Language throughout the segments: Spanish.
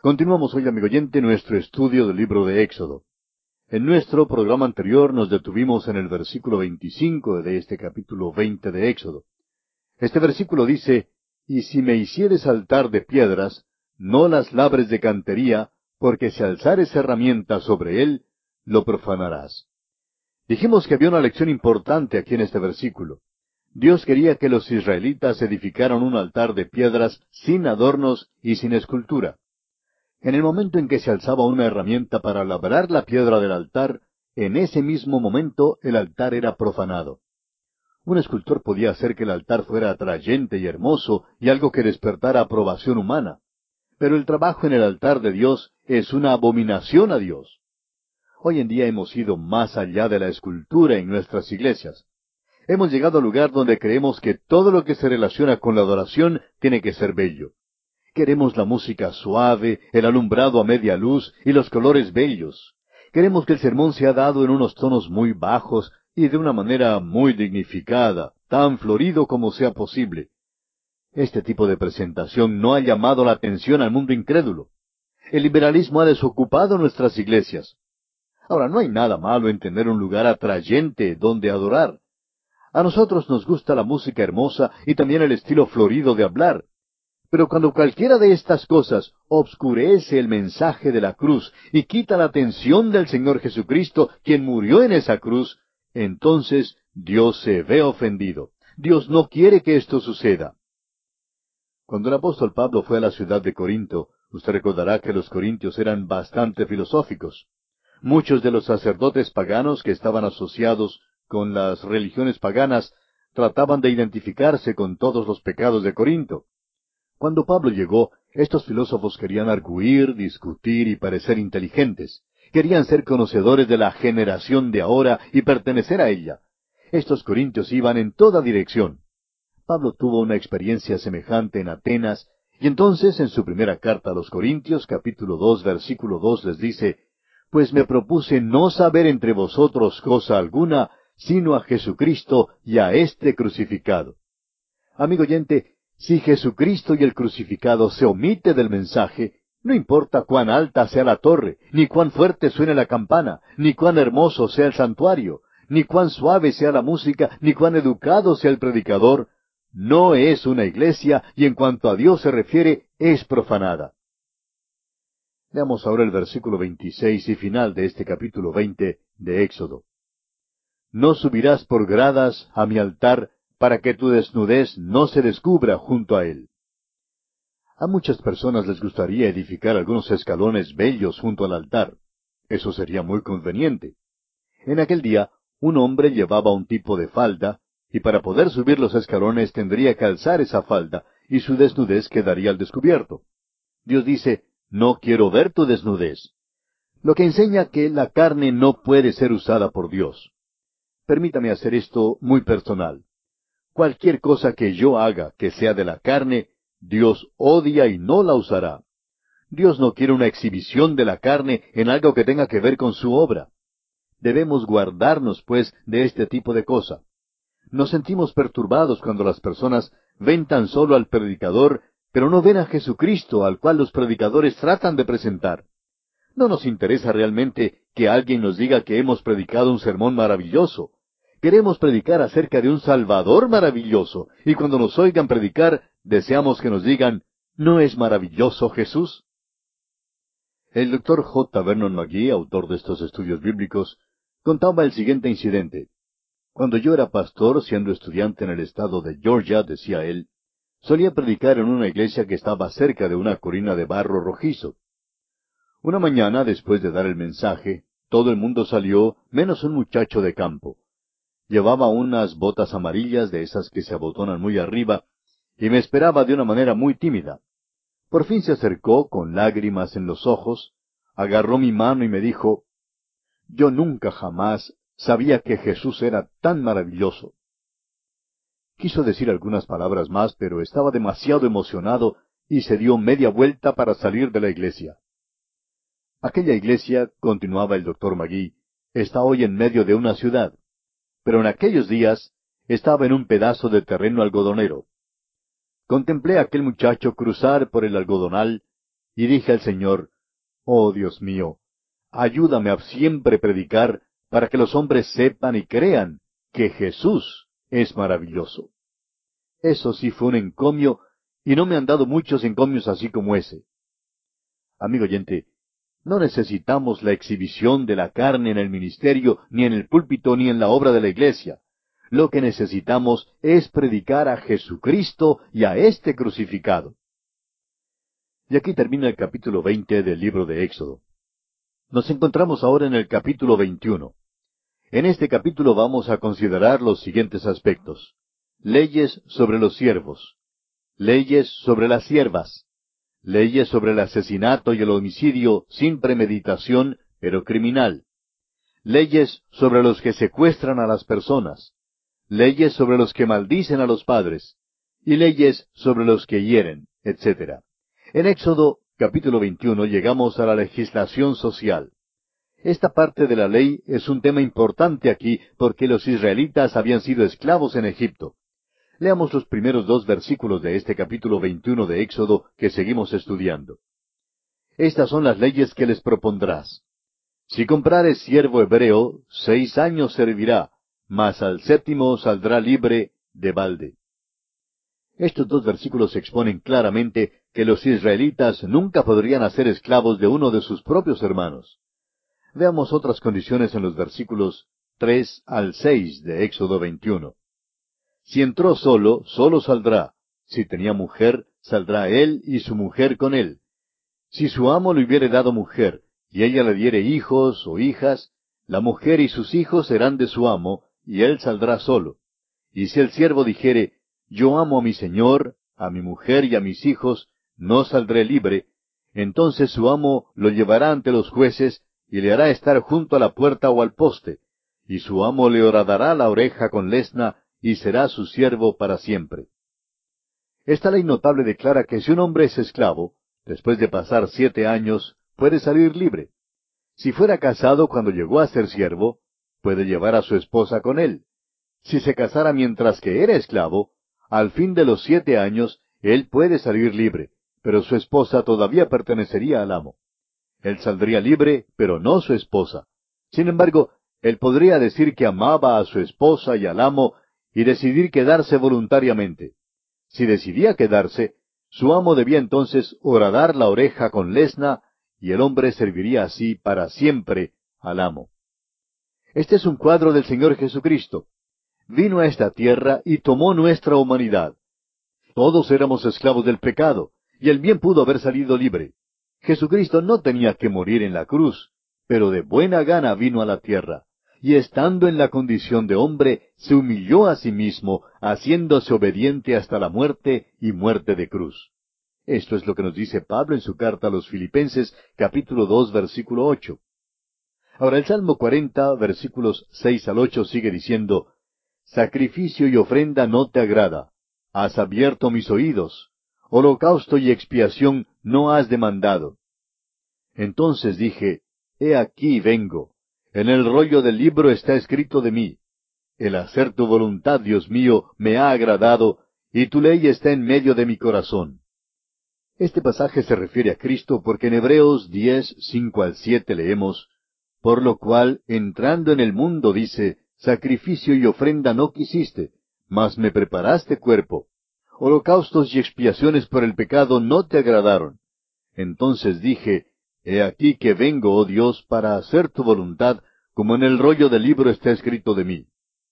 Continuamos hoy, amigo oyente, nuestro estudio del libro de Éxodo. En nuestro programa anterior nos detuvimos en el versículo 25 de este capítulo 20 de Éxodo. Este versículo dice, «Y si me hicieres altar de piedras, no las labres de cantería, porque si alzares herramienta sobre él, lo profanarás». Dijimos que había una lección importante aquí en este versículo. Dios quería que los israelitas edificaran un altar de piedras sin adornos y sin escultura. En el momento en que se alzaba una herramienta para labrar la piedra del altar, en ese mismo momento el altar era profanado. Un escultor podía hacer que el altar fuera atrayente y hermoso y algo que despertara aprobación humana. Pero el trabajo en el altar de Dios es una abominación a Dios. Hoy en día hemos ido más allá de la escultura en nuestras iglesias. Hemos llegado al lugar donde creemos que todo lo que se relaciona con la adoración tiene que ser bello. Queremos la música suave, el alumbrado a media luz y los colores bellos. Queremos que el sermón sea dado en unos tonos muy bajos y de una manera muy dignificada, tan florido como sea posible. Este tipo de presentación no ha llamado la atención al mundo incrédulo. El liberalismo ha desocupado nuestras iglesias. Ahora, no hay nada malo en tener un lugar atrayente donde adorar. A nosotros nos gusta la música hermosa y también el estilo florido de hablar. Pero cuando cualquiera de estas cosas obscurece el mensaje de la cruz y quita la atención del Señor Jesucristo, quien murió en esa cruz, entonces Dios se ve ofendido. Dios no quiere que esto suceda. Cuando el apóstol Pablo fue a la ciudad de Corinto, usted recordará que los corintios eran bastante filosóficos. Muchos de los sacerdotes paganos que estaban asociados con las religiones paganas trataban de identificarse con todos los pecados de Corinto. Cuando Pablo llegó, estos filósofos querían argüir, discutir y parecer inteligentes. Querían ser conocedores de la generación de ahora y pertenecer a ella. Estos corintios iban en toda dirección. Pablo tuvo una experiencia semejante en Atenas, y entonces en su primera carta a los Corintios, capítulo 2, versículo 2, les dice, «Pues me propuse no saber entre vosotros cosa alguna, sino a Jesucristo y a este crucificado». Amigo oyente, si Jesucristo y el crucificado se omite del mensaje, no importa cuán alta sea la torre, ni cuán fuerte suene la campana, ni cuán hermoso sea el santuario, ni cuán suave sea la música, ni cuán educado sea el predicador, no es una iglesia y en cuanto a Dios se refiere, es profanada. Veamos ahora el versículo 26 y final de este capítulo 20 de Éxodo. «No subirás por gradas a mi altar, para que tu desnudez no se descubra junto a él». A muchas personas les gustaría edificar algunos escalones bellos junto al altar. Eso sería muy conveniente. En aquel día, un hombre llevaba un tipo de falda, y para poder subir los escalones tendría que alzar esa falda, y su desnudez quedaría al descubierto. Dios dice, «No quiero ver tu desnudez», lo que enseña que la carne no puede ser usada por Dios. Permítame hacer esto muy personal. Cualquier cosa que yo haga que sea de la carne, Dios odia y no la usará. Dios no quiere una exhibición de la carne en algo que tenga que ver con su obra. Debemos guardarnos, pues, de este tipo de cosa. Nos sentimos perturbados cuando las personas ven tan solo al predicador, pero no ven a Jesucristo, al cual los predicadores tratan de presentar. No nos interesa realmente que alguien nos diga que hemos predicado un sermón maravilloso. Queremos predicar acerca de un Salvador maravilloso, y cuando nos oigan predicar, deseamos que nos digan, ¿no es maravilloso Jesús? El doctor J. Vernon McGee, autor de estos estudios bíblicos, contaba el siguiente incidente. Cuando yo era pastor, siendo estudiante en el estado de Georgia, decía él, solía predicar en una iglesia que estaba cerca de una colina de barro rojizo. Una mañana, después de dar el mensaje, todo el mundo salió, menos un muchacho de campo. Llevaba unas botas amarillas de esas que se abotonan muy arriba, y me esperaba de una manera muy tímida. Por fin se acercó, con lágrimas en los ojos, agarró mi mano y me dijo, «Yo nunca jamás sabía que Jesús era tan maravilloso». Quiso decir algunas palabras más, pero estaba demasiado emocionado y se dio media vuelta para salir de la iglesia. Aquella iglesia, continuaba el doctor Magee, está hoy en medio de una ciudad, pero en aquellos días estaba en un pedazo de terreno algodonero. Contemplé a aquel muchacho cruzar por el algodonal, y dije al Señor, oh Dios mío, ayúdame a siempre predicar para que los hombres sepan y crean que Jesús es maravilloso. Eso sí fue un encomio, y no me han dado muchos encomios así como ese. Amigo oyente, no necesitamos la exhibición de la carne en el ministerio, ni en el púlpito, ni en la obra de la iglesia. Lo que necesitamos es predicar a Jesucristo y a este crucificado. Y aquí termina el capítulo 20 del libro de Éxodo. Nos encontramos ahora en el capítulo 21. En este capítulo vamos a considerar los siguientes aspectos. Leyes sobre los siervos. Leyes sobre las siervas. Leyes sobre el asesinato y el homicidio sin premeditación, pero criminal. Leyes sobre los que secuestran a las personas. Leyes sobre los que maldicen a los padres. Y leyes sobre los que hieren, etc. En Éxodo capítulo 21 llegamos a la legislación social. Esta parte de la ley es un tema importante aquí porque los israelitas habían sido esclavos en Egipto. Leamos los primeros 2 versículos de este capítulo 21 de Éxodo que seguimos estudiando. Estas son las leyes que les propondrás. Si comprares siervo hebreo, 6 años servirá, mas al 7º saldrá libre de balde. Estos 2 versículos exponen claramente que los israelitas nunca podrían hacer esclavos de uno de sus propios hermanos. Veamos otras condiciones en los versículos 3 al 6 de Éxodo 21. Si entró solo, solo saldrá. Si tenía mujer, saldrá él y su mujer con él. Si su amo le hubiere dado mujer, y ella le diere hijos o hijas, la mujer y sus hijos serán de su amo, y él saldrá solo. Y si el siervo dijere, yo amo a mi señor, a mi mujer y a mis hijos, no saldré libre, entonces su amo lo llevará ante los jueces, y le hará estar junto a la puerta o al poste, y su amo le horadará la oreja con lesna, y será su siervo para siempre. Esta ley notable declara que si un hombre es esclavo, después de pasar 7 años, puede salir libre. Si fuera casado cuando llegó a ser siervo, puede llevar a su esposa con él. Si se casara mientras que era esclavo, al fin de los 7 años, él puede salir libre, pero su esposa todavía pertenecería al amo. Él saldría libre, pero no su esposa. Sin embargo, él podría decir que amaba a su esposa y al amo y decidir quedarse voluntariamente. Si decidía quedarse, su amo debía entonces horadar la oreja con lesna, y el hombre serviría así para siempre al amo. Este es un cuadro del Señor Jesucristo. Vino a esta tierra y tomó nuestra humanidad. Todos éramos esclavos del pecado, y él bien pudo haber salido libre. Jesucristo no tenía que morir en la cruz, pero de buena gana vino a la tierra, y estando en la condición de hombre, se humilló a sí mismo, haciéndose obediente hasta la muerte y muerte de cruz. Esto es lo que nos dice Pablo en su carta a los Filipenses, capítulo 2, versículo 8. Ahora el Salmo 40, versículos 6 al 8 sigue diciendo, Sacrificio y ofrenda no te agrada. Has abierto mis oídos. Holocausto y expiación no has demandado. Entonces dije, He aquí vengo. En el rollo del libro está escrito de mí. El hacer tu voluntad, Dios mío, me ha agradado, y tu ley está en medio de mi corazón. Este pasaje se refiere a Cristo porque en Hebreos 10, 5 al 7 leemos, Por lo cual, entrando en el mundo, dice, Sacrificio y ofrenda no quisiste, mas me preparaste cuerpo. Holocaustos y expiaciones por el pecado no te agradaron. Entonces dije, He aquí que vengo, oh Dios, para hacer tu voluntad, como en el rollo del libro está escrito de mí.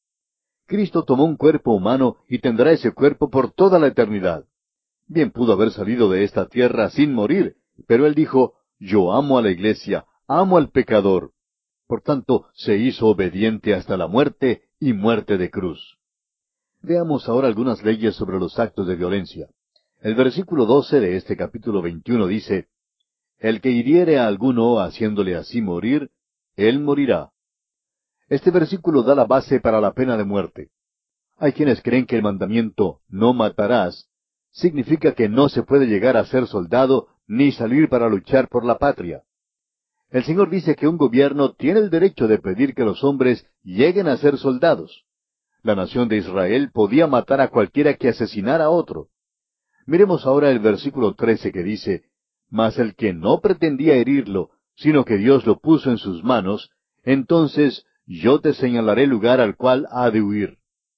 Cristo tomó un cuerpo humano y tendrá ese cuerpo por toda la eternidad. Bien pudo haber salido de esta tierra sin morir, pero él dijo, Yo amo a la iglesia, amo al pecador. Por tanto, se hizo obediente hasta la muerte y muerte de cruz. Veamos ahora algunas leyes sobre los actos de violencia. El versículo 12 de este capítulo 21 dice, El que hiriere a alguno haciéndole así morir, él morirá. Este versículo da la base para la pena de muerte. Hay quienes creen que el mandamiento no matarás significa que no se puede llegar a ser soldado ni salir para luchar por la patria. El Señor dice que un gobierno tiene el derecho de pedir que los hombres lleguen a ser soldados. La nación de Israel podía matar a cualquiera que asesinara a otro. Miremos ahora el versículo 13 que dice, Mas el que no pretendía herirlo, sino que Dios lo puso en sus manos, entonces yo te señalaré el lugar al cual ha de huir.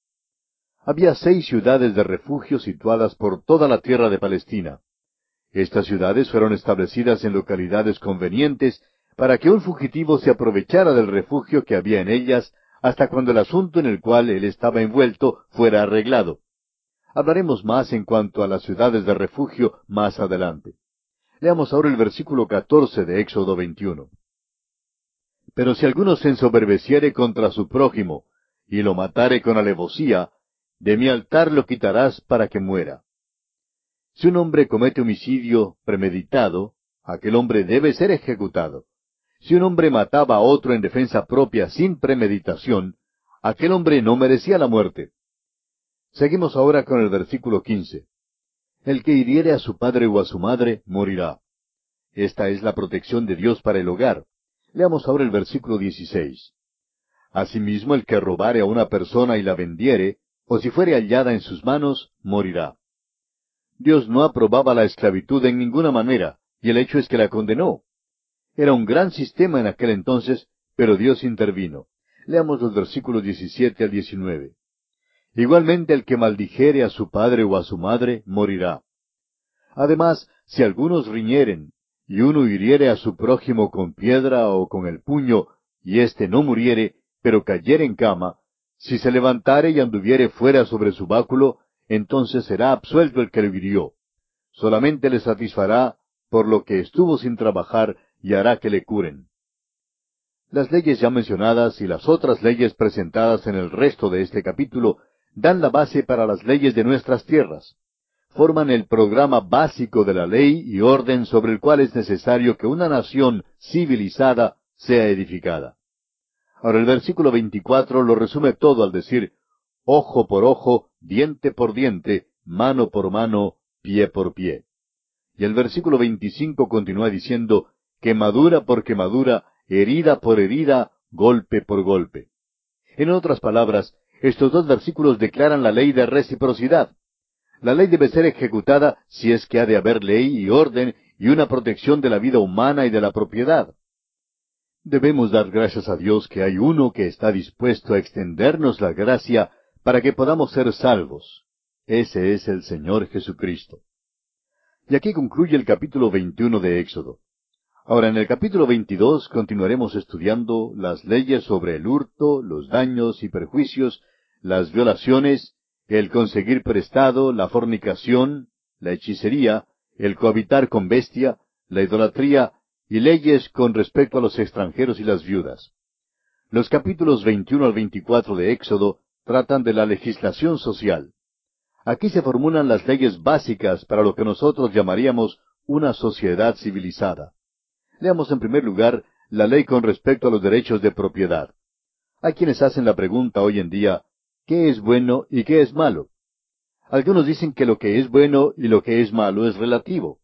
Había 6 ciudades de refugio situadas por toda la tierra de Palestina. Estas ciudades fueron establecidas en localidades convenientes para que un fugitivo se aprovechara del refugio que había en ellas hasta cuando el asunto en el cual él estaba envuelto fuera arreglado. Hablaremos más en cuanto a las ciudades de refugio más adelante. Leamos ahora el versículo 14 de Éxodo 21. Pero si alguno se ensoberbeciere contra su prójimo, y lo matare con alevosía, de mi altar lo quitarás para que muera. Si un hombre comete homicidio premeditado, aquel hombre debe ser ejecutado. Si un hombre mataba a otro en defensa propia sin premeditación, aquel hombre no merecía la muerte. Seguimos ahora con el versículo 15. El que hiriere a su padre o a su madre, morirá. Esta es la protección de Dios para el hogar. Leamos ahora el versículo 16. Asimismo, el que robare a una persona y la vendiere, o si fuere hallada en sus manos, morirá. Dios no aprobaba la esclavitud en ninguna manera, y el hecho es que la condenó. Era un gran sistema en aquel entonces, pero Dios intervino. Leamos los versículos 17 al 19. Igualmente el que maldijere a su padre o a su madre, morirá. Además, si algunos riñeren, y uno hiriere a su prójimo con piedra o con el puño, y éste no muriere, pero cayere en cama, si se levantare y anduviere fuera sobre su báculo, entonces será absuelto el que lo hirió. Solamente le satisfará por lo que estuvo sin trabajar y hará que le curen. Las leyes ya mencionadas y las otras leyes presentadas en el resto de este capítulo dan la base para las leyes de nuestras tierras. Forman el programa básico de la ley y orden sobre el cual es necesario que una nación civilizada sea edificada. Ahora el versículo 24 lo resume todo al decir, ojo por ojo, diente por diente, mano por mano, pie por pie. Y el versículo 25 continúa diciendo, quemadura por quemadura, herida por herida, golpe por golpe. En otras palabras, estos dos versículos declaran la ley de reciprocidad. La ley debe ser ejecutada si es que ha de haber ley y orden y una protección de la vida humana y de la propiedad. Debemos dar gracias a Dios que hay uno que está dispuesto a extendernos la gracia para que podamos ser salvos. Ese es el Señor Jesucristo. Y aquí concluye el capítulo 21 de Éxodo. Ahora, en el capítulo 22 continuaremos estudiando las leyes sobre el hurto, los daños y perjuicios, las violaciones, el conseguir prestado, la fornicación, la hechicería, el cohabitar con bestia, la idolatría y leyes con respecto a los extranjeros y las viudas. Los capítulos 21 al 24 de Éxodo tratan de la legislación social. Aquí se formulan las leyes básicas para lo que nosotros llamaríamos una sociedad civilizada. Leamos en primer lugar la ley con respecto a los derechos de propiedad. Hay quienes hacen la pregunta hoy en día, ¿qué es bueno y qué es malo? Algunos dicen que lo que es bueno y lo que es malo es relativo.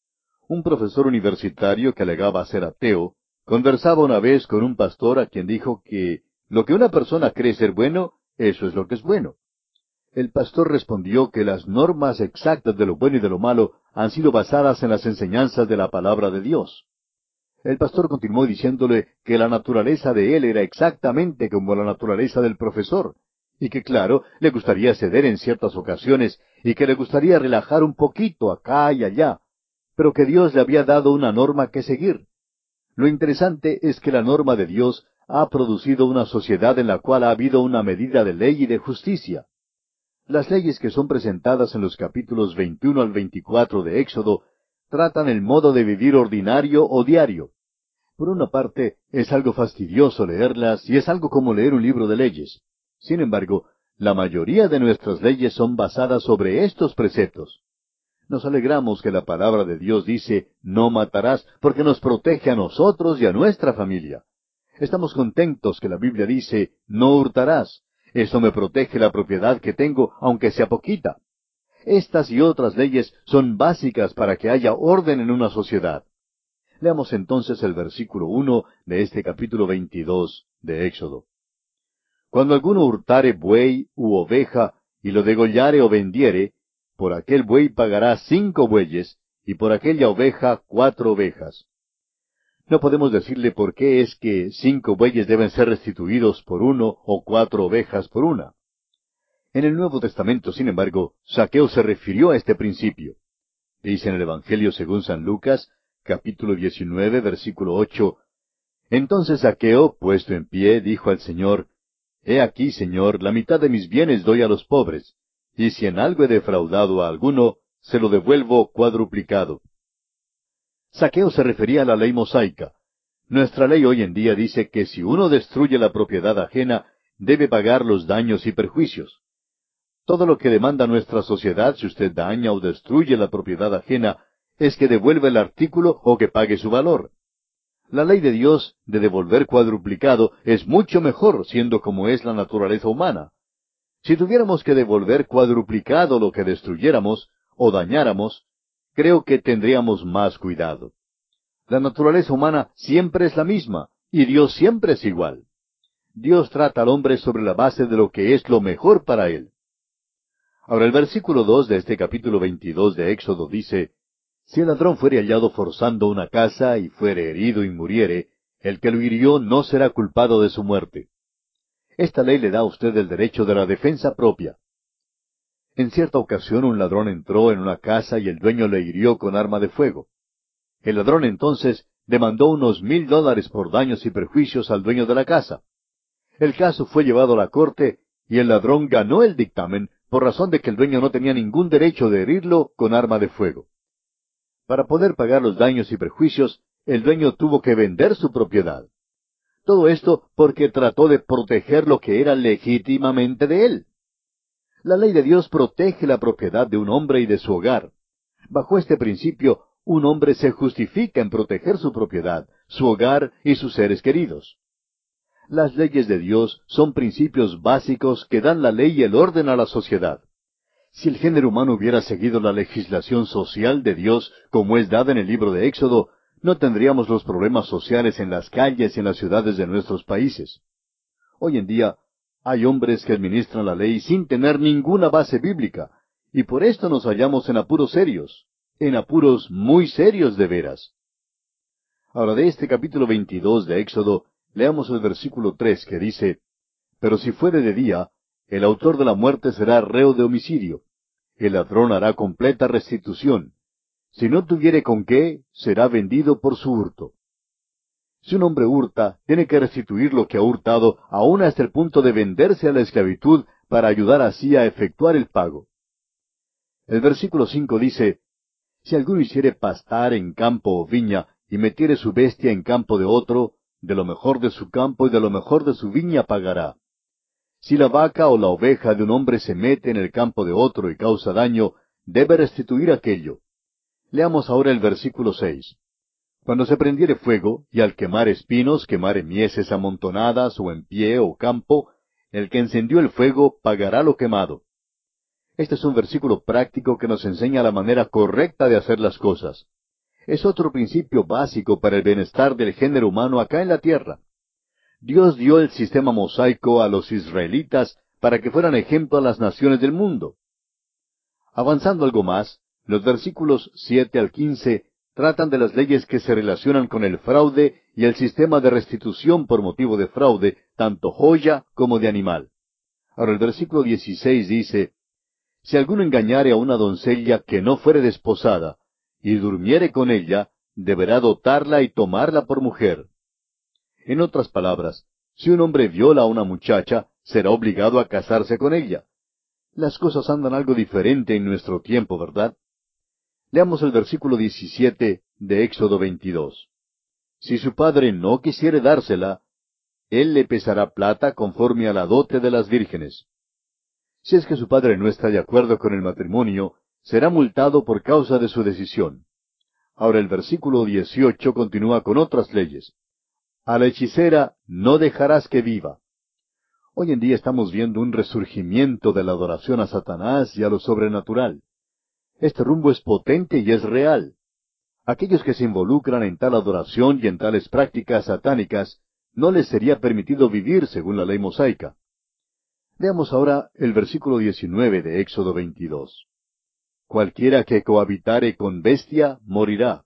Un profesor universitario que alegaba ser ateo, conversaba una vez con un pastor a quien dijo que lo que una persona cree ser bueno, eso es lo que es bueno. El pastor respondió que las normas exactas de lo bueno y de lo malo han sido basadas en las enseñanzas de la palabra de Dios. El pastor continuó diciéndole que la naturaleza de él era exactamente como la naturaleza del profesor, y que claro, le gustaría ceder en ciertas ocasiones, y que le gustaría relajar un poquito acá y allá, pero que Dios le había dado una norma que seguir. Lo interesante es que la norma de Dios ha producido una sociedad en la cual ha habido una medida de ley y de justicia. Las leyes que son presentadas en los capítulos 21 al 24 de Éxodo tratan el modo de vivir ordinario o diario. Por una parte, es algo fastidioso leerlas y es algo como leer un libro de leyes. Sin embargo, la mayoría de nuestras leyes son basadas sobre estos preceptos. Nos alegramos que la palabra de Dios dice, no matarás, porque nos protege a nosotros y a nuestra familia. Estamos contentos que la Biblia dice, no hurtarás. Eso me protege la propiedad que tengo, aunque sea poquita. Estas y otras leyes son básicas para que haya orden en una sociedad. Leamos entonces el versículo 1 de este capítulo 22 de Éxodo. Cuando alguno hurtare buey u oveja, y lo degollare o vendiere, por aquel buey pagará 5 bueyes, y por aquella oveja 4 ovejas. No podemos decirle por qué es que 5 bueyes deben ser restituidos por uno o 4 ovejas por una. En el Nuevo Testamento, sin embargo, Zaqueo se refirió a este principio. Dice en el Evangelio según San Lucas, capítulo 19, versículo 8, Entonces Zaqueo, puesto en pie, dijo al Señor, He aquí, Señor, la mitad de mis bienes doy a los pobres, y si en algo he defraudado a alguno, se lo devuelvo cuadruplicado. Zaqueo se refería a la ley mosaica. Nuestra ley hoy en día dice que si uno destruye la propiedad ajena, debe pagar los daños y perjuicios. Todo lo que demanda nuestra sociedad si usted daña o destruye la propiedad ajena es que devuelva el artículo o que pague su valor. La ley de Dios de devolver cuadruplicado es mucho mejor siendo como es la naturaleza humana. Si tuviéramos que devolver cuadruplicado lo que destruyéramos o dañáramos, creo que tendríamos más cuidado. La naturaleza humana siempre es la misma y Dios siempre es igual. Dios trata al hombre sobre la base de lo que es lo mejor para él. Ahora el versículo 2 de este capítulo 22 de Éxodo dice, Si el ladrón fuere hallado forzando una casa y fuere herido y muriere, el que lo hirió no será culpado de su muerte. Esta ley le da a usted el derecho de la defensa propia. En cierta ocasión un ladrón entró en una casa y el dueño le hirió con arma de fuego. El ladrón entonces demandó unos $1,000 por daños y perjuicios al dueño de la casa. El caso fue llevado a la corte y el ladrón ganó el dictamen por razón de que el dueño no tenía ningún derecho de herirlo con arma de fuego. Para poder pagar los daños y perjuicios, el dueño tuvo que vender su propiedad. Todo esto porque trató de proteger lo que era legítimamente de él. La ley de Dios protege la propiedad de un hombre y de su hogar. Bajo este principio, un hombre se justifica en proteger su propiedad, su hogar y sus seres queridos. Las leyes de Dios son principios básicos que dan la ley y el orden a la sociedad. Si el género humano hubiera seguido la legislación social de Dios como es dada en el libro de Éxodo, no tendríamos los problemas sociales en las calles y en las ciudades de nuestros países. Hoy en día hay hombres que administran la ley sin tener ninguna base bíblica, y por esto nos hallamos en apuros serios, en apuros muy serios de veras. Ahora de este capítulo 22 de Éxodo, leamos el versículo 3 que dice, Pero si fuere de día, el autor de la muerte será reo de homicidio. El ladrón hará completa restitución. Si no tuviere con qué, será vendido por su hurto. Si un hombre hurta, tiene que restituir lo que ha hurtado, aún hasta el punto de venderse a la esclavitud para ayudar así a efectuar el pago. El versículo 5 dice, Si alguno hiciere pastar en campo o viña, y metiere su bestia en campo de otro, de lo mejor de su campo y de lo mejor de su viña pagará. Si la vaca o la oveja de un hombre se mete en el campo de otro y causa daño, debe restituir aquello. Leamos ahora el versículo 6. Cuando se prendiere fuego, y al quemar espinos quemare mieses amontonadas, o en pie o campo, el que encendió el fuego pagará lo quemado. Este es un versículo práctico que nos enseña la manera correcta de hacer las cosas. Es otro principio básico para el bienestar del género humano acá en la tierra. Dios dio el sistema mosaico a los israelitas para que fueran ejemplo a las naciones del mundo. Avanzando algo más, los versículos 7 al 15 tratan de las leyes que se relacionan con el fraude y el sistema de restitución por motivo de fraude, tanto joya como de animal. Ahora el versículo 16 dice, Si alguno engañare a una doncella que no fuere desposada, y durmiere con ella, deberá dotarla y tomarla por mujer. En otras palabras, si un hombre viola a una muchacha, será obligado a casarse con ella. Las cosas andan algo diferente en nuestro tiempo, ¿verdad? Leamos el versículo 17 de Éxodo 22. Si su padre no quisiere dársela, él le pesará plata conforme a la dote de las vírgenes. Si es que su padre no está de acuerdo con el matrimonio, será multado por causa de su decisión. Ahora el versículo 18 continúa con otras leyes. A la hechicera no dejarás que viva. Hoy en día estamos viendo un resurgimiento de la adoración a Satanás y a lo sobrenatural. Este rumbo es potente y es real. Aquellos que se involucran en tal adoración y en tales prácticas satánicas, no les sería permitido vivir según la ley mosaica. Veamos ahora el versículo 19 de Éxodo 22. cualquiera que cohabitare con bestia morirá.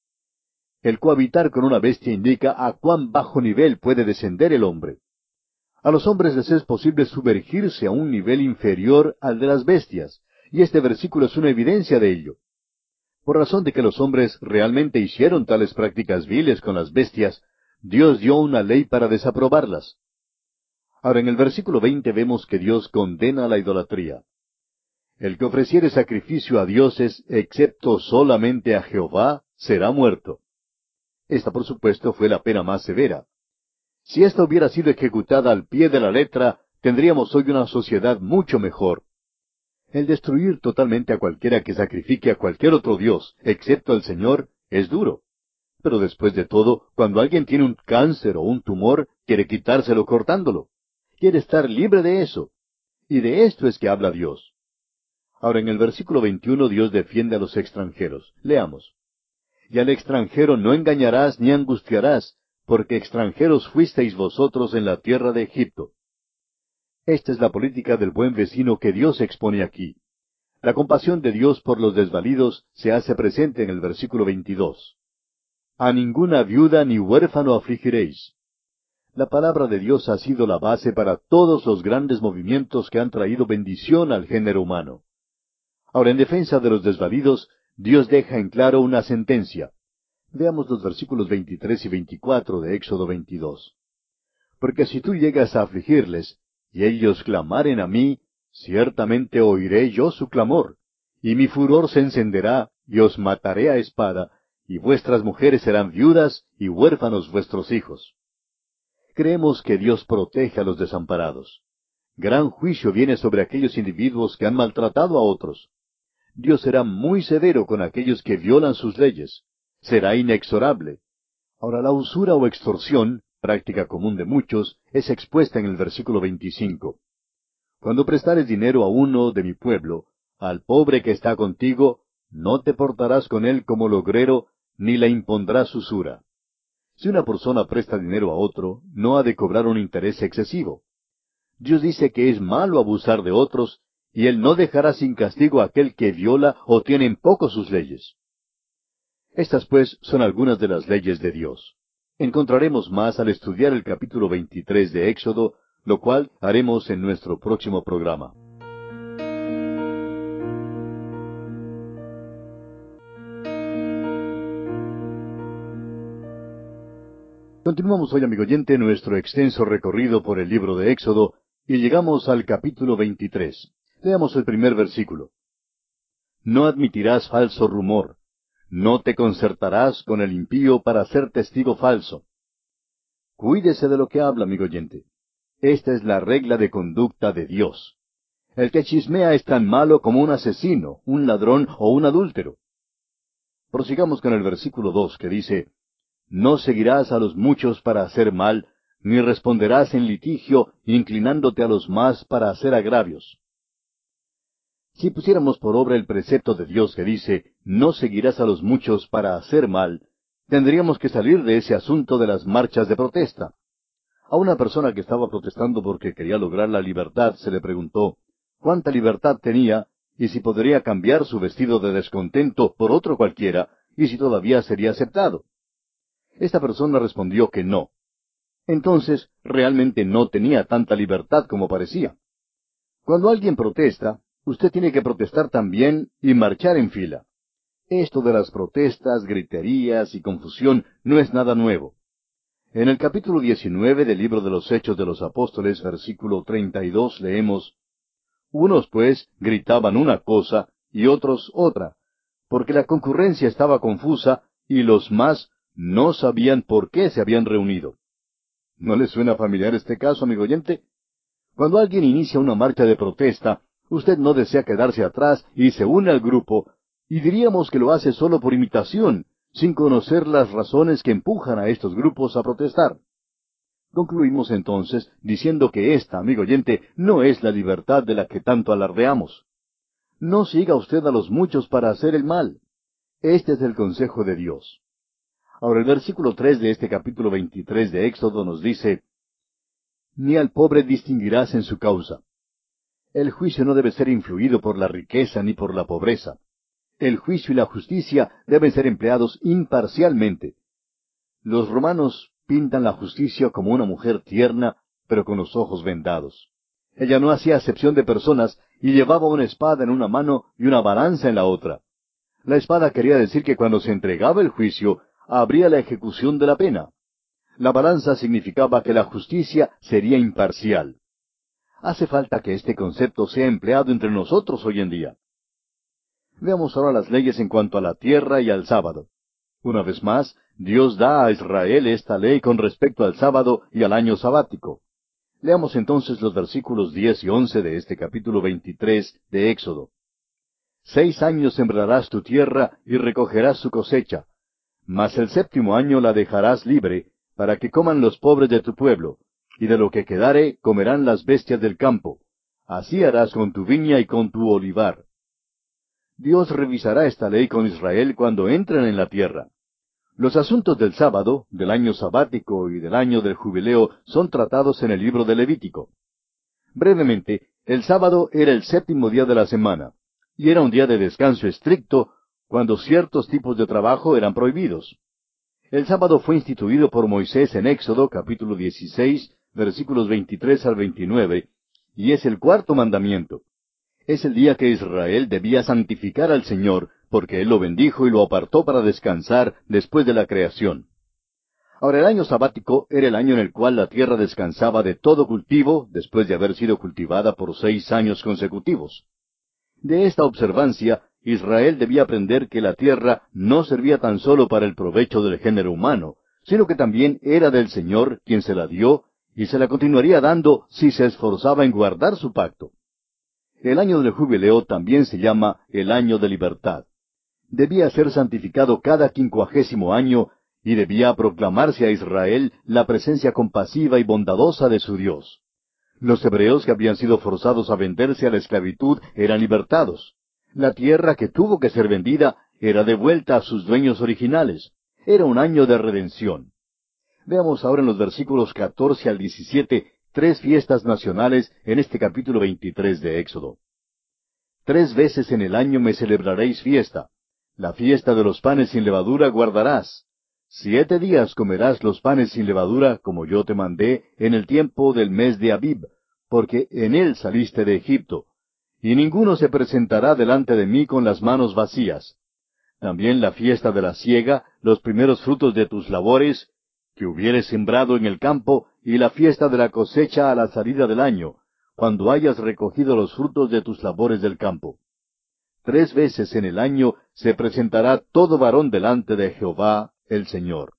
El cohabitar con una bestia indica a cuán bajo nivel puede descender el hombre. A los hombres les es posible sumergirse a un nivel inferior al de las bestias, y este versículo es una evidencia de ello. Por razón de que los hombres realmente hicieron tales prácticas viles con las bestias, Dios dio una ley para desaprobarlas. Ahora, en el versículo 20 vemos que Dios condena la idolatría. El que ofreciere sacrificio a dioses, excepto solamente a Jehová, será muerto. Esta, por supuesto, fue la pena más severa. Si esta hubiera sido ejecutada al pie de la letra, tendríamos hoy una sociedad mucho mejor. El destruir totalmente a cualquiera que sacrifique a cualquier otro dios, excepto al Señor, es duro. Pero después de todo, cuando alguien tiene un cáncer o un tumor, quiere quitárselo cortándolo. Quiere estar libre de eso. Y de esto es que habla Dios. Ahora, en el versículo 21, Dios defiende a los extranjeros. Leamos. Y al extranjero no engañarás ni angustiarás, porque extranjeros fuisteis vosotros en la tierra de Egipto. Esta es la política del buen vecino que Dios expone aquí. La compasión de Dios por los desvalidos se hace presente en el versículo 22. A ninguna viuda ni huérfano afligiréis. La palabra de Dios ha sido la base para todos los grandes movimientos que han traído bendición al género humano. Ahora, en defensa de los desvalidos, Dios deja en claro una sentencia. Veamos los versículos 23 y 24 de Éxodo 22. Porque si tú llegas a afligirles, y ellos clamaren a mí, ciertamente oiré yo su clamor, y mi furor se encenderá, y os mataré a espada, y vuestras mujeres serán viudas, y huérfanos vuestros hijos. Creemos que Dios protege a los desamparados. Gran juicio viene sobre aquellos individuos que han maltratado a otros. Dios será muy severo con aquellos que violan sus leyes. Será inexorable. Ahora, la usura o extorsión, práctica común de muchos, es expuesta en el versículo 25. Cuando prestares dinero a uno de mi pueblo, al pobre que está contigo, no te portarás con él como logrero, ni le impondrás usura. Si una persona presta dinero a otro, no ha de cobrar un interés excesivo. Dios dice que es malo abusar de otros, y Él no dejará sin castigo a aquel que viola o tiene en poco sus leyes. Estas, pues, son algunas de las leyes de Dios. Encontraremos más al estudiar el capítulo 23 de Éxodo, lo cual haremos en nuestro próximo programa. Continuamos hoy, amigo oyente, nuestro extenso recorrido por el libro de Éxodo, y llegamos al capítulo 23. Leamos el primer versículo. No admitirás falso rumor. No te concertarás con el impío para ser testigo falso. Cuídese de lo que habla, amigo oyente. Esta es la regla de conducta de Dios. El que chismea es tan malo como un asesino, un ladrón o un adúltero. Prosigamos con el versículo 2, que dice, No seguirás a los muchos para hacer mal, ni responderás en litigio, inclinándote a los más para hacer agravios. Si pusiéramos por obra el precepto de Dios que dice, no seguirás a los muchos para hacer mal, tendríamos que salir de ese asunto de las marchas de protesta. A una persona que estaba protestando porque quería lograr la libertad se le preguntó cuánta libertad tenía y si podría cambiar su vestido de descontento por otro cualquiera y si todavía sería aceptado. Esta persona respondió que no. Entonces, realmente no tenía tanta libertad como parecía. Cuando alguien protesta, usted tiene que protestar también y marchar en fila. Esto de las protestas, griterías y confusión no es nada nuevo. En el capítulo 19 del libro de los Hechos de los Apóstoles, versículo 32, leemos, Unos, pues, gritaban una cosa y otros otra, porque la concurrencia estaba confusa y los más no sabían por qué se habían reunido. ¿No le suena familiar este caso, amigo oyente? Cuando alguien inicia una marcha de protesta, usted no desea quedarse atrás y se une al grupo, y diríamos que lo hace solo por imitación, sin conocer las razones que empujan a estos grupos a protestar. Concluimos entonces diciendo que esta, amigo oyente, no es la libertad de la que tanto alardeamos. No siga usted a los muchos para hacer el mal. Este es el consejo de Dios. Ahora el versículo 3 de este capítulo 23 de Éxodo nos dice, Ni al pobre distinguirás en su causa. El juicio no debe ser influido por la riqueza ni por la pobreza. El juicio y la justicia deben ser empleados imparcialmente. Los romanos pintan la justicia como una mujer tierna, pero con los ojos vendados. Ella no hacía acepción de personas y llevaba una espada en una mano y una balanza en la otra. La espada quería decir que cuando se entregaba el juicio, habría la ejecución de la pena. La balanza significaba que la justicia sería imparcial. Hace falta que este concepto sea empleado entre nosotros hoy en día. Veamos ahora las leyes en cuanto a la tierra y al sábado. Una vez más, Dios da a Israel esta ley con respecto al sábado y al año sabático. Leamos entonces los versículos 10 y 11 de este capítulo 23 de Éxodo. 6 años sembrarás tu tierra y recogerás su cosecha, mas el 7º año la dejarás libre, para que coman los pobres de tu pueblo, y de lo que quedare comerán las bestias del campo. Así harás con tu viña y con tu olivar. Dios revisará esta ley con Israel cuando entren en la tierra. Los asuntos del sábado, del año sabático y del año del jubileo son tratados en el libro de Levítico. Brevemente, el sábado era el 7º día de la semana, y era un día de descanso estricto, cuando ciertos tipos de trabajo eran prohibidos. El sábado fue instituido por Moisés en Éxodo capítulo 16, versículos 23 al 29, y es el 4º mandamiento. Es el día que Israel debía santificar al Señor, porque Él lo bendijo y lo apartó para descansar después de la creación. Ahora, el año sabático era el año en el cual la tierra descansaba de todo cultivo después de haber sido cultivada por 6 años consecutivos. De esta observancia, Israel debía aprender que la tierra no servía tan solo para el provecho del género humano, sino que también era del Señor quien se la dio, y se la continuaría dando si se esforzaba en guardar su pacto. El año del jubileo también se llama el año de libertad. Debía ser santificado cada 50º año, y debía proclamarse a Israel la presencia compasiva y bondadosa de su Dios. Los hebreos que habían sido forzados a venderse a la esclavitud eran libertados. La tierra que tuvo que ser vendida era devuelta a sus dueños originales. Era un año de redención. Veamos ahora en los versículos 14 al 17 3 fiestas nacionales en este capítulo 23 de Éxodo. 3 veces en el año me celebraréis fiesta. La fiesta de los panes sin levadura guardarás. 7 días comerás los panes sin levadura, como yo te mandé, en el tiempo del mes de Abib, porque en él saliste de Egipto. Y ninguno se presentará delante de mí con las manos vacías. También la fiesta de la siega, los primeros frutos de tus labores, que hubieres sembrado en el campo, y la fiesta de la cosecha a la salida del año, cuando hayas recogido los frutos de tus labores del campo. 3 veces en el año se presentará todo varón delante de Jehová, el Señor.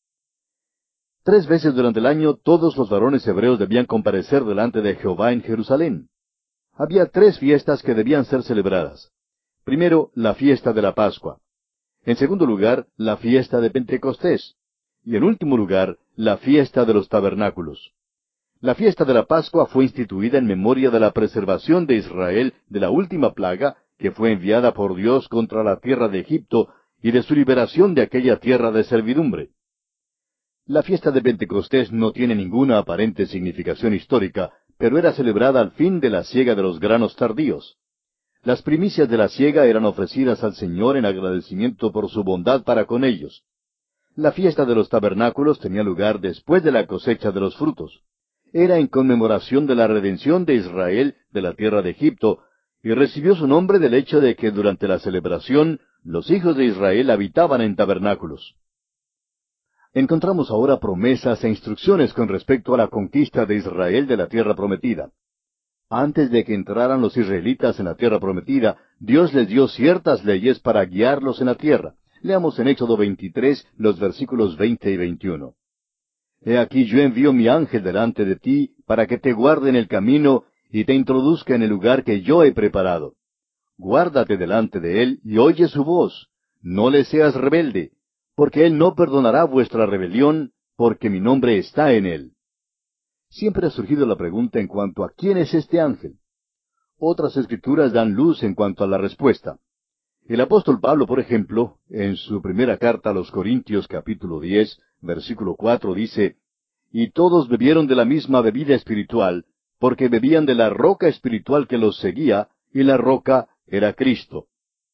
3 veces durante el año todos los varones hebreos debían comparecer delante de Jehová en Jerusalén. Había 3 fiestas que debían ser celebradas. Primero, la fiesta de la Pascua. En segundo lugar, la fiesta de Pentecostés. Y en último lugar, la fiesta de los tabernáculos. La fiesta de la Pascua fue instituida en memoria de la preservación de Israel de la última plaga que fue enviada por Dios contra la tierra de Egipto y de su liberación de aquella tierra de servidumbre. La fiesta de Pentecostés no tiene ninguna aparente significación histórica, pero era celebrada al fin de la siega de los granos tardíos. Las primicias de la siega eran ofrecidas al Señor en agradecimiento por su bondad para con ellos. La fiesta de los tabernáculos tenía lugar después de la cosecha de los frutos. Era en conmemoración de la redención de Israel de la tierra de Egipto, y recibió su nombre del hecho de que durante la celebración los hijos de Israel habitaban en tabernáculos. Encontramos ahora promesas e instrucciones con respecto a la conquista de Israel de la tierra prometida. Antes de que entraran los israelitas en la tierra prometida, Dios les dio ciertas leyes para guiarlos en la tierra. Leamos en Éxodo 23 los versículos 20 y 21. He aquí yo envío mi ángel delante de ti para que te guarde en el camino y te introduzca en el lugar que yo he preparado. Guárdate delante de él y oye su voz. No le seas rebelde, porque él no perdonará vuestra rebelión, porque mi nombre está en él. Siempre ha surgido la pregunta en cuanto a quién es este ángel. Otras escrituras dan luz en cuanto a la respuesta. El apóstol Pablo, por ejemplo, en su primera carta a los Corintios capítulo 10, versículo 4, dice, «Y todos bebieron de la misma bebida espiritual, porque bebían de la roca espiritual que los seguía, y la roca era Cristo».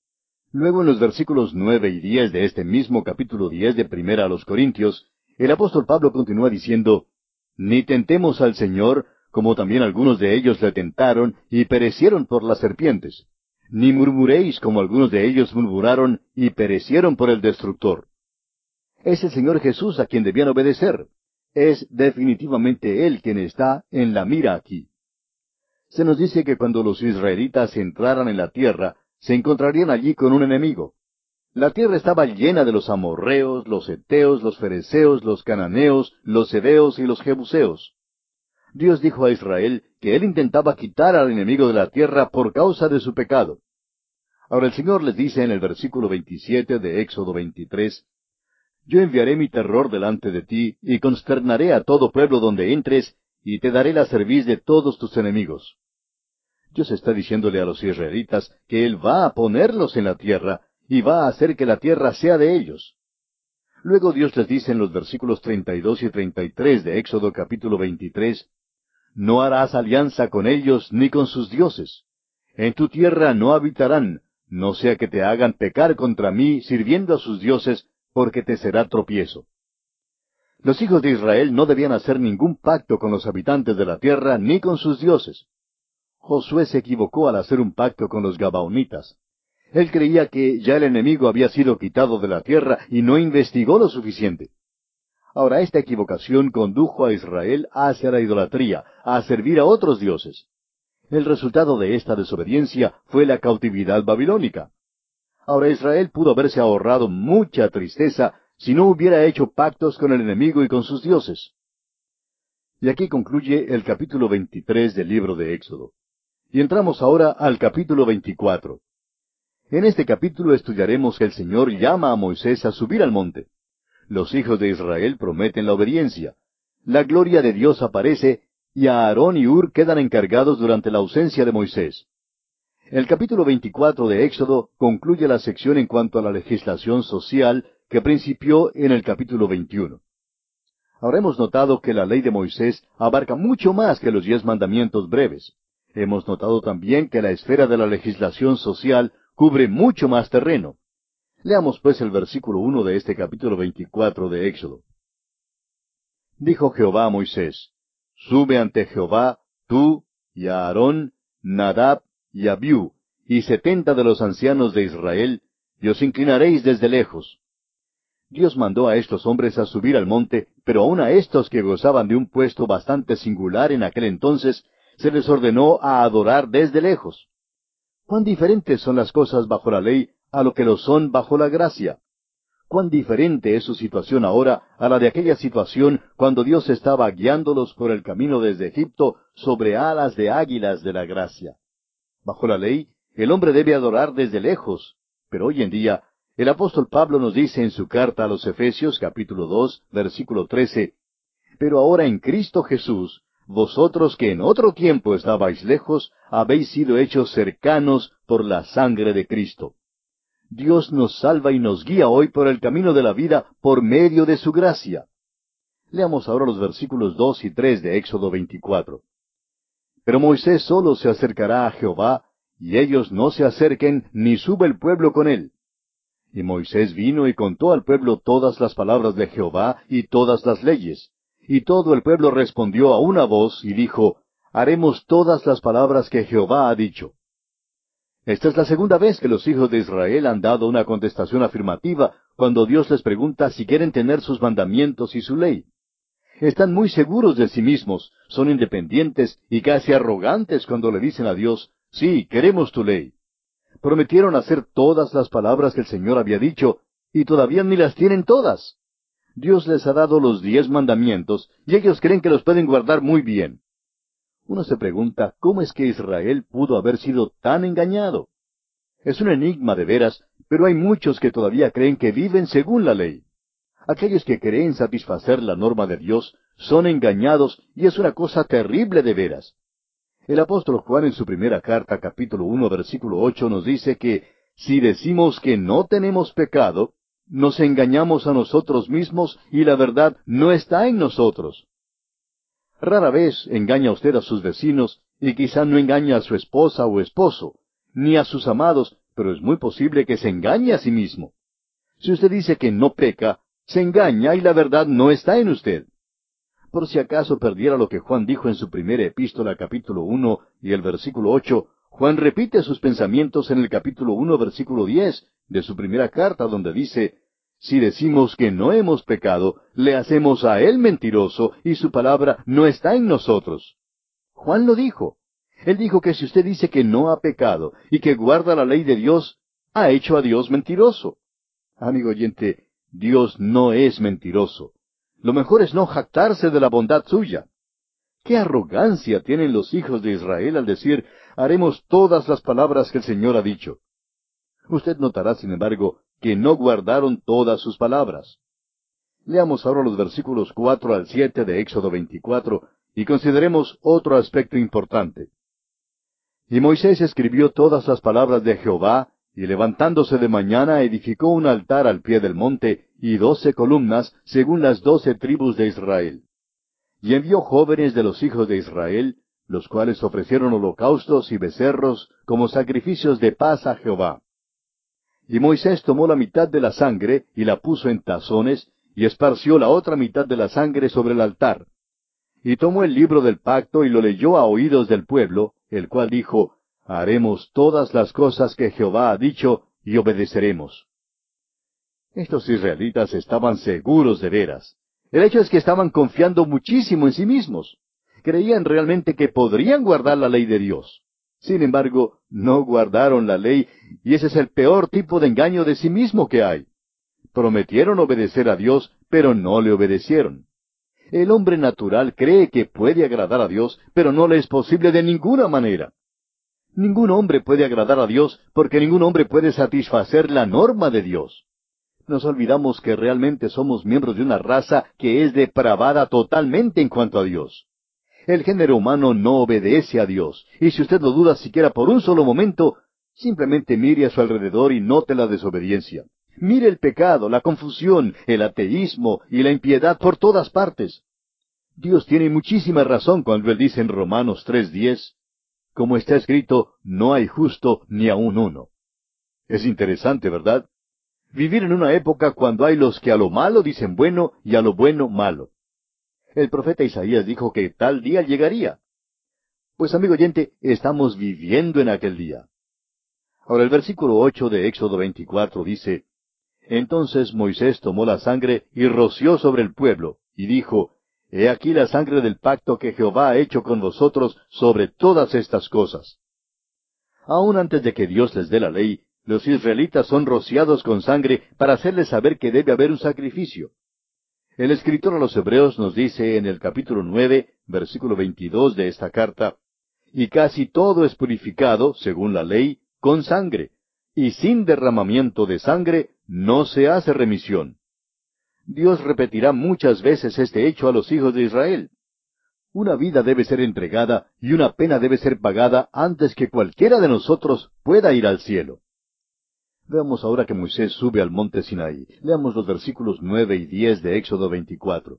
Luego en los versículos 9 y 10 de este mismo capítulo 10 de Primera a los Corintios, el apóstol Pablo continúa diciendo, Ni tentemos al Señor, como también algunos de ellos le tentaron y perecieron por las serpientes. Ni murmuréis como algunos de ellos murmuraron y perecieron por el destructor. Es el Señor Jesús a quien debían obedecer. Es definitivamente Él quien está en la mira aquí. Se nos dice que cuando los israelitas entraran en la tierra, se encontrarían allí con un enemigo. La tierra estaba llena de los amorreos, los heteos, los fereceos, los cananeos, los heveos y los jebuseos. Dios dijo a Israel que Él intentaba quitar al enemigo de la tierra por causa de su pecado. Ahora el Señor les dice en el versículo 27 de Éxodo 23, Yo enviaré mi terror delante de ti, y consternaré a todo pueblo donde entres, y te daré la cerviz de todos tus enemigos. Dios está diciéndole a los israelitas que Él va a ponerlos en la tierra, y va a hacer que la tierra sea de ellos. Luego Dios les dice en los versículos 32 y 33 de Éxodo capítulo 23, No harás alianza con ellos ni con sus dioses. En tu tierra no habitarán, no sea que te hagan pecar contra mí sirviendo a sus dioses, porque te será tropiezo. Los hijos de Israel no debían hacer ningún pacto con los habitantes de la tierra ni con sus dioses. Josué se equivocó al hacer un pacto con los Gabaonitas. Él creía que ya el enemigo había sido quitado de la tierra y no investigó lo suficiente. Ahora, esta equivocación condujo a Israel hacia la idolatría, a servir a otros dioses. El resultado de esta desobediencia fue la cautividad babilónica. Ahora, Israel pudo haberse ahorrado mucha tristeza si no hubiera hecho pactos con el enemigo y con sus dioses. Y aquí concluye el capítulo 23 del libro de Éxodo. Y entramos ahora al capítulo 24. En este capítulo estudiaremos que el Señor llama a Moisés a subir al monte. Los hijos de Israel prometen la obediencia. La gloria de Dios aparece y Aarón y Hur quedan encargados durante la ausencia de Moisés. El capítulo 24 de Éxodo concluye la sección en cuanto a la legislación social que principió en el capítulo 21. Ahora hemos notado que la ley de Moisés abarca mucho más que los 10 mandamientos breves. Hemos notado también que la esfera de la legislación social cubre mucho más terreno. Leamos pues el versículo 1 de este capítulo 24 de Éxodo. Dijo Jehová a Moisés, Sube ante Jehová, tú, y Aarón, Nadab, y Abiú, y 70 de los ancianos de Israel, y os inclinaréis desde lejos. Dios mandó a estos hombres a subir al monte, pero aun a estos que gozaban de un puesto bastante singular en aquel entonces, se les ordenó a adorar desde lejos. ¿Cuán diferentes son las cosas bajo la ley a lo que lo son bajo la gracia? ¿Cuán diferente es su situación ahora a la de aquella situación cuando Dios estaba guiándolos por el camino desde Egipto sobre alas de águilas de la gracia? Bajo la ley, el hombre debe adorar desde lejos, pero hoy en día, el apóstol Pablo nos dice en su carta a los Efesios capítulo 2, versículo 13, Pero ahora en Cristo Jesús, vosotros que en otro tiempo estabais lejos, habéis sido hechos cercanos por la sangre de Cristo. Dios nos salva y nos guía hoy por el camino de la vida por medio de su gracia. Leamos ahora los versículos 2 y 3 de Éxodo 24. Pero Moisés solo se acercará a Jehová, y ellos no se acerquen, ni sube el pueblo con él. Y Moisés vino y contó al pueblo todas las palabras de Jehová y todas las leyes. Y todo el pueblo respondió a una voz y dijo, Haremos todas las palabras que Jehová ha dicho. Esta es la segunda vez que los hijos de Israel han dado una contestación afirmativa cuando Dios les pregunta si quieren tener sus mandamientos y su ley. Están muy seguros de sí mismos, son independientes y casi arrogantes cuando le dicen a Dios, sí, queremos tu ley. Prometieron hacer todas las palabras que el Señor había dicho, y todavía ni las tienen todas. Dios les ha dado los 10 mandamientos, y ellos creen que los pueden guardar muy bien. Uno se pregunta, ¿cómo es que Israel pudo haber sido tan engañado? Es un enigma de veras, pero hay muchos que todavía creen que viven según la ley. Aquellos que creen satisfacer la norma de Dios son engañados y es una cosa terrible de veras. El apóstol Juan en su primera carta, capítulo 1, versículo 8, nos dice que si decimos que no tenemos pecado, nos engañamos a nosotros mismos y la verdad no está en nosotros. Rara vez engaña usted a sus vecinos y quizá no engaña a su esposa o esposo, ni a sus amados, pero es muy posible que se engañe a sí mismo. Si usted dice que no peca, se engaña y la verdad no está en usted. Por si acaso perdiera lo que Juan dijo en su primera epístola, capítulo 1 y el versículo 8, Juan repite sus pensamientos en el capítulo 1, versículo 10 de su primera carta, donde dice, si decimos que no hemos pecado, le hacemos a él mentiroso y su palabra no está en nosotros. Juan lo dijo. Él dijo que si usted dice que no ha pecado y que guarda la ley de Dios, ha hecho a Dios mentiroso. Amigo oyente, Dios no es mentiroso. Lo mejor es no jactarse de la bondad suya. ¡Qué arrogancia tienen los hijos de Israel al decir, haremos todas las palabras que el Señor ha dicho! Usted notará, sin embargo, que no guardaron todas sus palabras. Leamos ahora los versículos 4 al 7 de Éxodo 24 y consideremos otro aspecto importante. Y Moisés escribió todas las palabras de Jehová, y levantándose de mañana edificó un altar al pie del monte, y 12 columnas, según las 12 tribus de Israel. Y envió jóvenes de los hijos de Israel, los cuales ofrecieron holocaustos y becerros como sacrificios de paz a Jehová. Y Moisés tomó la mitad de la sangre, y la puso en tazones, y esparció la otra mitad de la sangre sobre el altar. Y tomó el libro del pacto y lo leyó a oídos del pueblo, el cual dijo, haremos todas las cosas que Jehová ha dicho, y obedeceremos. Estos israelitas estaban seguros de veras. El hecho es que estaban confiando muchísimo en sí mismos. Creían realmente que podrían guardar la ley de Dios. Sin embargo, no guardaron la ley, y ese es el peor tipo de engaño de sí mismo que hay. Prometieron obedecer a Dios, pero no le obedecieron. El hombre natural cree que puede agradar a Dios, pero no le es posible de ninguna manera. Ningún hombre puede agradar a Dios porque ningún hombre puede satisfacer la norma de Dios. Nos olvidamos que realmente somos miembros de una raza que es depravada totalmente en cuanto a Dios. El género humano no obedece a Dios, y si usted lo duda siquiera por un solo momento, simplemente mire a su alrededor y note la desobediencia. Mire el pecado, la confusión, el ateísmo y la impiedad por todas partes. Dios tiene muchísima razón cuando Él dice en Romanos 3:10, como está escrito, no hay justo ni aun uno. Es interesante, ¿verdad? Vivir en una época cuando hay los que a lo malo dicen bueno y a lo bueno malo. El profeta Isaías dijo que tal día llegaría. Pues amigo oyente, estamos viviendo en aquel día. Ahora el versículo 8 de Éxodo 24 dice, entonces Moisés tomó la sangre y roció sobre el pueblo, y dijo, he aquí la sangre del pacto que Jehová ha hecho con vosotros sobre todas estas cosas. Aún antes de que Dios les dé la ley, los israelitas son rociados con sangre para hacerles saber que debe haber un sacrificio. El escritor a los Hebreos nos dice en el capítulo 9, versículo 22 de esta carta, y casi todo es purificado, según la ley, con sangre, y sin derramamiento de sangre no se hace remisión. Dios repetirá muchas veces este hecho a los hijos de Israel. Una vida debe ser entregada y una pena debe ser pagada antes que cualquiera de nosotros pueda ir al cielo. Veamos ahora que Moisés sube al monte Sinaí. Leamos los versículos 9 y 10 de Éxodo 24.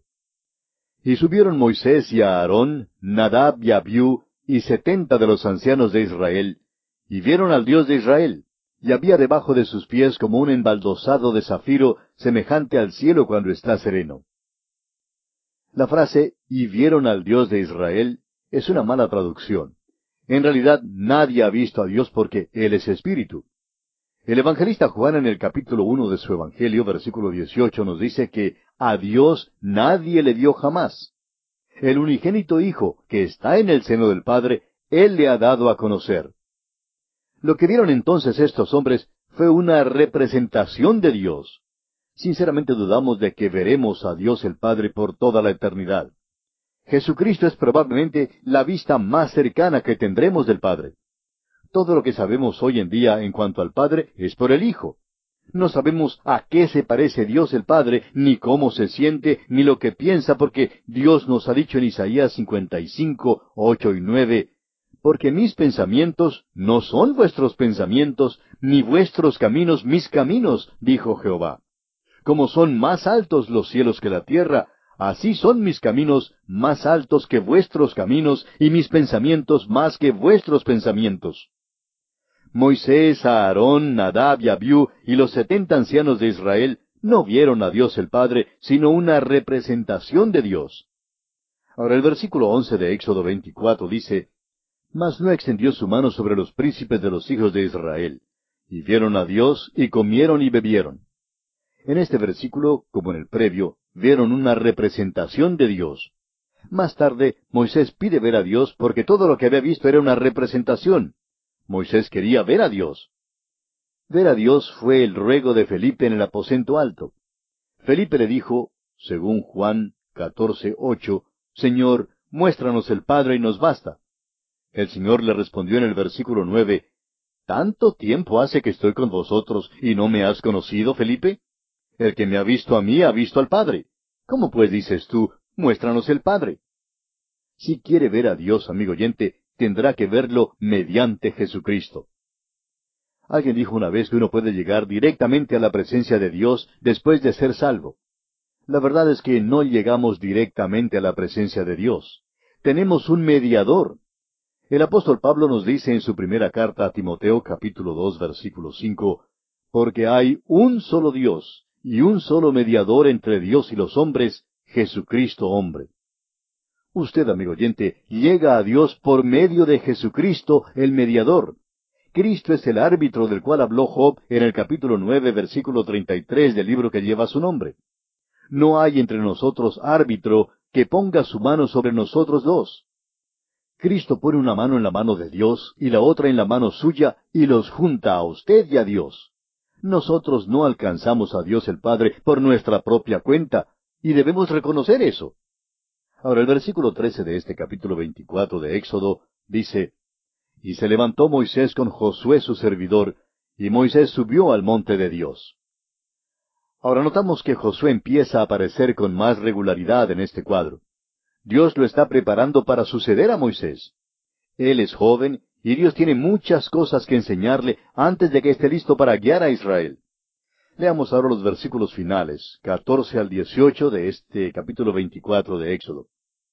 Y subieron Moisés y Aarón, Nadab y Abiú, y 70 de los ancianos de Israel, y vieron al Dios de Israel, y había debajo de sus pies como un embaldosado de zafiro, semejante al cielo cuando está sereno. La frase, y vieron al Dios de Israel, es una mala traducción. En realidad, nadie ha visto a Dios porque Él es Espíritu. El evangelista Juan en el capítulo 1 de su Evangelio, versículo 18, nos dice que a Dios nadie le vio jamás. El unigénito Hijo, que está en el seno del Padre, Él le ha dado a conocer. Lo que vieron entonces estos hombres fue una representación de Dios. Sinceramente dudamos de que veremos a Dios el Padre por toda la eternidad. Jesucristo es probablemente la vista más cercana que tendremos del Padre. Todo lo que sabemos hoy en día en cuanto al Padre es por el Hijo. No sabemos a qué se parece Dios el Padre, ni cómo se siente, ni lo que piensa, porque Dios nos ha dicho en Isaías 55, 8 y 9, porque mis pensamientos no son vuestros pensamientos, ni vuestros caminos mis caminos, dijo Jehová. Como son más altos los cielos que la tierra, así son mis caminos más altos que vuestros caminos, y mis pensamientos más que vuestros pensamientos. Moisés, Aarón, Nadab y Abiú y los 70 ancianos de Israel no vieron a Dios el Padre, sino una representación de Dios. Ahora el versículo 11 de Éxodo 24 dice, Mas no extendió su mano sobre los príncipes de los hijos de Israel, y vieron a Dios, y comieron y bebieron. En este versículo, como en el previo, vieron una representación de Dios. Más tarde, Moisés pide ver a Dios porque todo lo que había visto era una representación. Moisés quería ver a Dios. Ver a Dios fue el ruego de Felipe en el aposento alto. Felipe le dijo, según Juan 14:8, Señor, muéstranos el Padre y nos basta. El Señor le respondió en el versículo 9, ¿Tanto tiempo hace que estoy con vosotros y no me has conocido, Felipe? El que me ha visto a mí ha visto al Padre. ¿Cómo pues dices tú, muéstranos el Padre? Si quiere ver a Dios, amigo oyente, tendrá que verlo mediante Jesucristo. Alguien dijo una vez que uno puede llegar directamente a la presencia de Dios después de ser salvo. La verdad es que no llegamos directamente a la presencia de Dios. Tenemos un mediador. El apóstol Pablo nos dice en su primera carta a Timoteo capítulo 2 versículo 5, porque hay un solo Dios y un solo mediador entre Dios y los hombres, Jesucristo hombre. Usted, amigo oyente, llega a Dios por medio de Jesucristo, el mediador. Cristo es el árbitro del cual habló Job en el capítulo 9, versículo 33 del libro que lleva su nombre. No hay entre nosotros árbitro que ponga su mano sobre nosotros dos. Cristo pone una mano en la mano de Dios y la otra en la mano suya y los junta a usted y a Dios. Nosotros no alcanzamos a Dios el Padre por nuestra propia cuenta, y debemos reconocer eso. Ahora el versículo 13 de este capítulo 24 de Éxodo dice, Y se levantó Moisés con Josué su servidor, y Moisés subió al monte de Dios. Ahora notamos que Josué empieza a aparecer con más regularidad en este cuadro. Dios lo está preparando para suceder a Moisés. Él es joven y Dios tiene muchas cosas que enseñarle antes de que esté listo para guiar a Israel. Leamos ahora los versículos finales, 14 al 18 de este capítulo 24 de Éxodo.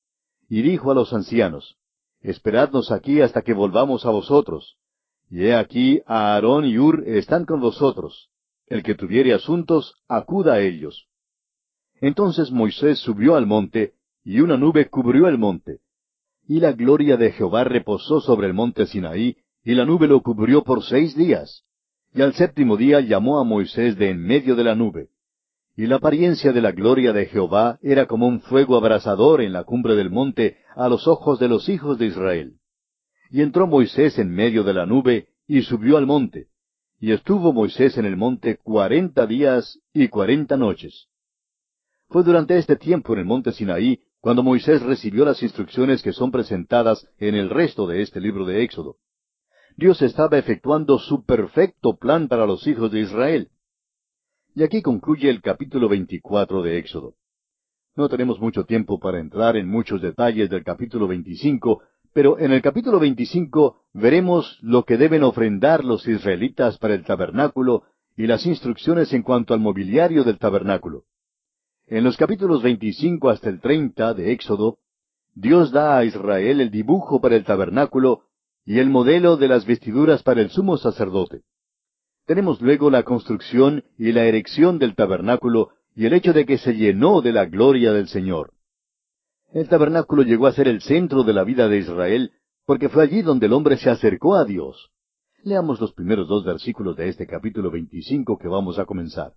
Y dijo a los ancianos, Esperadnos aquí hasta que volvamos a vosotros. Y he aquí, Aarón y Hur están con vosotros. El que tuviere asuntos, acuda a ellos. Entonces Moisés subió al monte, y una nube cubrió el monte. Y la gloria de Jehová reposó sobre el monte Sinaí, y la nube lo cubrió por 6 días. Y al 7º día llamó a Moisés de en medio de la nube. Y la apariencia de la gloria de Jehová era como un fuego abrasador en la cumbre del monte a los ojos de los hijos de Israel. Y entró Moisés en medio de la nube, y subió al monte. Y estuvo Moisés en el monte 40 días y 40 noches. Fue durante este tiempo en el monte Sinaí cuando Moisés recibió las instrucciones que son presentadas en el resto de este libro de Éxodo. Dios estaba efectuando su perfecto plan para los hijos de Israel. Y aquí concluye el capítulo 24 de Éxodo. No tenemos mucho tiempo para entrar en muchos detalles del capítulo 25, pero en el capítulo 25 veremos lo que deben ofrendar los israelitas para el tabernáculo y las instrucciones en cuanto al mobiliario del tabernáculo. En los capítulos 25 hasta el 30 de Éxodo, Dios da a Israel el dibujo para el tabernáculo y el modelo de las vestiduras para el sumo sacerdote. Tenemos luego la construcción y la erección del tabernáculo y el hecho de que se llenó de la gloria del Señor. El tabernáculo llegó a ser el centro de la vida de Israel porque fue allí donde el hombre se acercó a Dios. Leamos los primeros 2 versículos de este capítulo 25 que vamos a comenzar.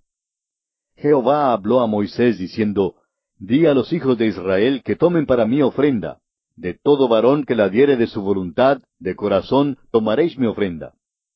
Jehová habló a Moisés diciendo, Di a los hijos de Israel que tomen para mí ofrenda. De todo varón que la diere de su voluntad, de corazón, tomaréis mi ofrenda.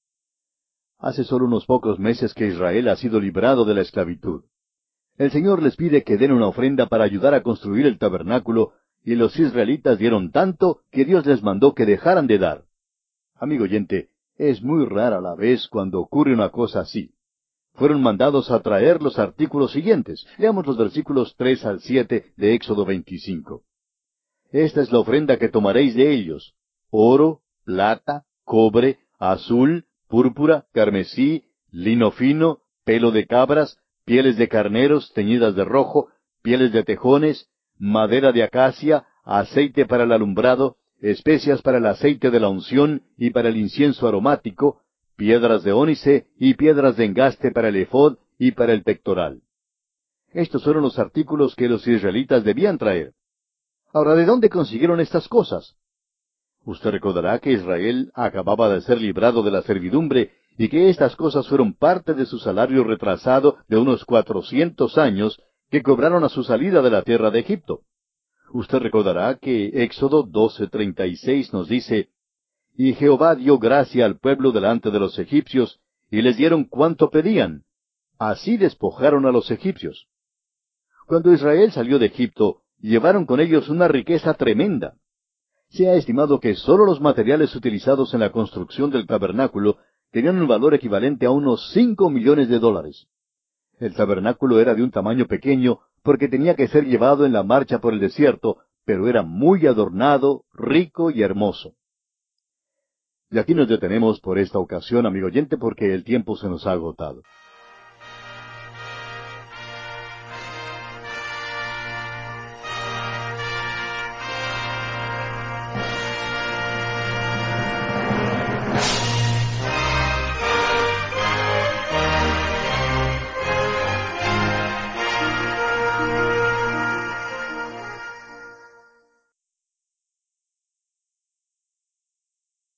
Hace solo unos pocos meses que Israel ha sido librado de la esclavitud. El Señor les pide que den una ofrenda para ayudar a construir el tabernáculo, y los israelitas dieron tanto que Dios les mandó que dejaran de dar. Amigo oyente, es muy rara la vez cuando ocurre una cosa así. Fueron mandados a traer los artículos siguientes. Leamos los versículos 3 al 7 de Éxodo 25. Esta es la ofrenda que tomaréis de ellos: oro, plata, cobre, azul, púrpura, carmesí, lino fino, pelo de cabras, pieles de carneros teñidas de rojo, pieles de tejones, madera de acacia, aceite para el alumbrado, especias para el aceite de la unción y para el incienso aromático, piedras de ónice y piedras de engaste para el efod y para el pectoral. Estos fueron los artículos que los israelitas debían traer. Ahora, ¿de dónde consiguieron estas cosas? Usted recordará que Israel acababa de ser librado de la servidumbre y que estas cosas fueron parte de su salario retrasado de unos 400 años que cobraron a su salida de la tierra de Egipto. Usted recordará que Éxodo 12:36 nos dice, «Y Jehová dio gracia al pueblo delante de los egipcios, y les dieron cuanto pedían. Así despojaron a los egipcios». Cuando Israel salió de Egipto, llevaron con ellos una riqueza tremenda. Se ha estimado que sólo los materiales utilizados en la construcción del tabernáculo tenían un valor equivalente a unos 5 millones de dólares. El tabernáculo era de un tamaño pequeño porque tenía que ser llevado en la marcha por el desierto, pero era muy adornado, rico y hermoso. Y aquí nos detenemos por esta ocasión, amigo oyente, porque el tiempo se nos ha agotado.